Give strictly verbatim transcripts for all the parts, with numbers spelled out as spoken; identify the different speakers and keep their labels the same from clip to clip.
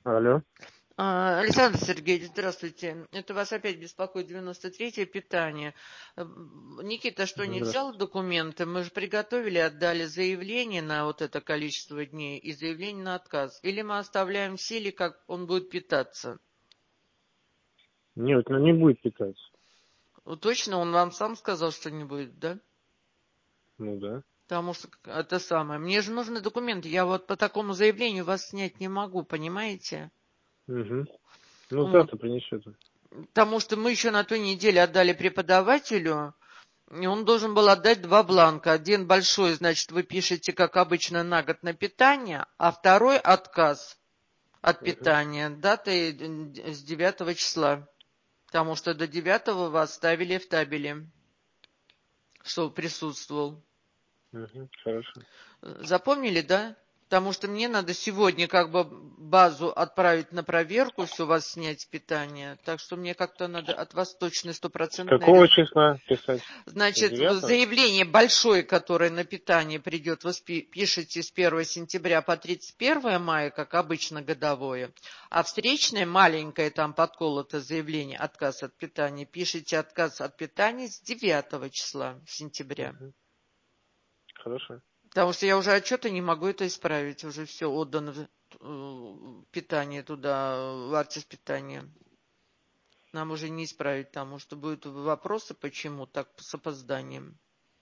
Speaker 1: Алло.
Speaker 2: А, Александр Сергеевич, здравствуйте. Это вас опять беспокоит девяносто третье питание. Э, Никита, что не взял
Speaker 1: Здравствуйте.
Speaker 2: документы? Мы же приготовили, отдали заявление на вот это количество дней и заявление на отказ. Или мы оставляем в силе, как он будет питаться?
Speaker 1: Нет, ну не будет питаться.
Speaker 2: Ну, точно, он вам сам сказал, что не будет, да?
Speaker 1: Ну да.
Speaker 2: Потому что это самое. Мне же нужны документы. Я вот по такому заявлению вас снять не могу, понимаете?
Speaker 1: Угу. Ну
Speaker 2: Вот.
Speaker 1: завтра принесет.
Speaker 2: Потому что мы еще на той неделе отдали преподавателю. И он должен был отдать два бланка. Один большой, значит, вы пишете, как обычно, на год на питание, а второй отказ от
Speaker 1: Угу.
Speaker 2: питания датой с девятого числа. Потому что до девятого вас ставили в табеле, что присутствовал.
Speaker 1: Угу. Хорошо.
Speaker 2: Запомнили, да? Потому что мне надо сегодня как бы базу отправить на проверку, все у вас снять с питания. Так что мне как-то надо от вас точный
Speaker 1: С
Speaker 2: стопроцентный
Speaker 1: какого
Speaker 2: результат.
Speaker 1: числа писать? С
Speaker 2: Значит,
Speaker 1: девятого?
Speaker 2: заявление большое, которое на питание придет, вы пишете с первого сентября по тридцать первое мая, как обычно годовое, а встречное маленькое, там подколото заявление, отказ от питания, пишите отказ от питания с девятого числа сентября.
Speaker 1: Угу. Хорошо.
Speaker 2: Потому что я уже отчеты не могу это исправить, уже все отдано питание туда, в артис питания. Нам уже не исправить, потому что будут вопросы, почему так с опозданием.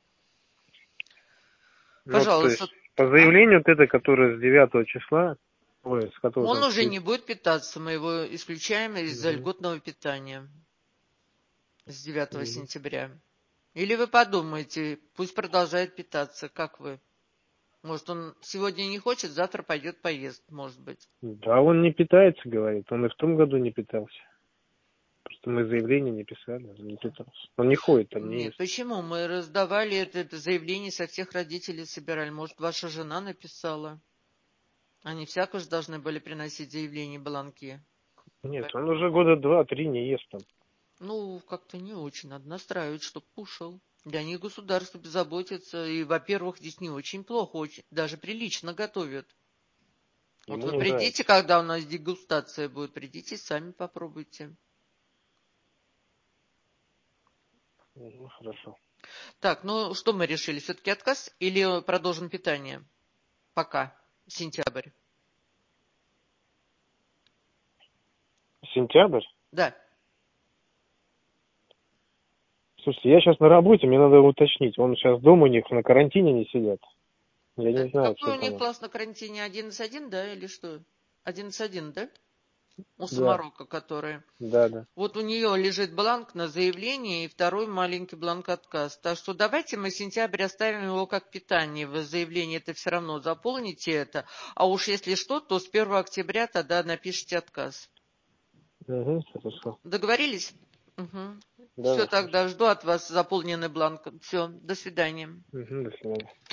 Speaker 1: Ну, то
Speaker 2: Пожалуйста.
Speaker 1: есть, по
Speaker 2: А?
Speaker 1: заявлению вот это, которое с девятого числа, ой, с которого
Speaker 2: Он
Speaker 1: там
Speaker 2: уже
Speaker 1: с...
Speaker 2: не будет питаться, мы его исключаем из-за
Speaker 1: Угу.
Speaker 2: льготного питания с девятого
Speaker 1: Угу.
Speaker 2: сентября. Или вы подумаете, пусть продолжает питаться, как вы? Может, он сегодня не хочет, завтра пойдет поест, может быть.
Speaker 1: Да, он не питается, говорит. Он и в том году не питался. Просто мы заявление не писали, он не питался. Он не ходит, там не
Speaker 2: Нет,
Speaker 1: ест.
Speaker 2: почему? Мы раздавали это, это заявление, со всех родителей собирали. Может, ваша жена написала? Они всяко же должны были приносить заявление, бланки.
Speaker 1: Нет, он уже года два-три не ест там.
Speaker 2: Ну, как-то не очень. Надо настраивать, чтоб кушал. Для них государство заботится. И, во-первых, здесь не очень плохо, очень, даже прилично готовят. Вот
Speaker 1: Ему
Speaker 2: вы
Speaker 1: не
Speaker 2: придите,
Speaker 1: нравится.
Speaker 2: когда у нас дегустация будет, придите, сами попробуйте.
Speaker 1: Угу. Хорошо.
Speaker 2: Так, ну что мы решили? Все-таки отказ или продолжим питание? Пока. Сентябрь.
Speaker 1: Сентябрь?
Speaker 2: Да.
Speaker 1: Слушайте, я сейчас на работе, мне надо уточнить. Он сейчас дома у них на карантине не сидят. Я не
Speaker 2: Это
Speaker 1: знаю,
Speaker 2: какой
Speaker 1: что
Speaker 2: у них
Speaker 1: там.
Speaker 2: класс на карантине? одиннадцать один, да, или что? одиннадцать один, да? У
Speaker 1: Да,
Speaker 2: Самарока, которая.
Speaker 1: да, да.
Speaker 2: Вот у нее лежит бланк на заявление и второй маленький бланк отказ. Так что давайте мы сентябрь оставим его как питание. Вы заявление это все равно заполните это. А уж если что, то с первого октября тогда напишите отказ.
Speaker 1: Угу, хорошо.
Speaker 2: Договорились? Угу. Все,
Speaker 1: Давай, хорошо.
Speaker 2: тогда жду от вас заполненный бланк. Все, до свидания.
Speaker 1: Угу, до свидания.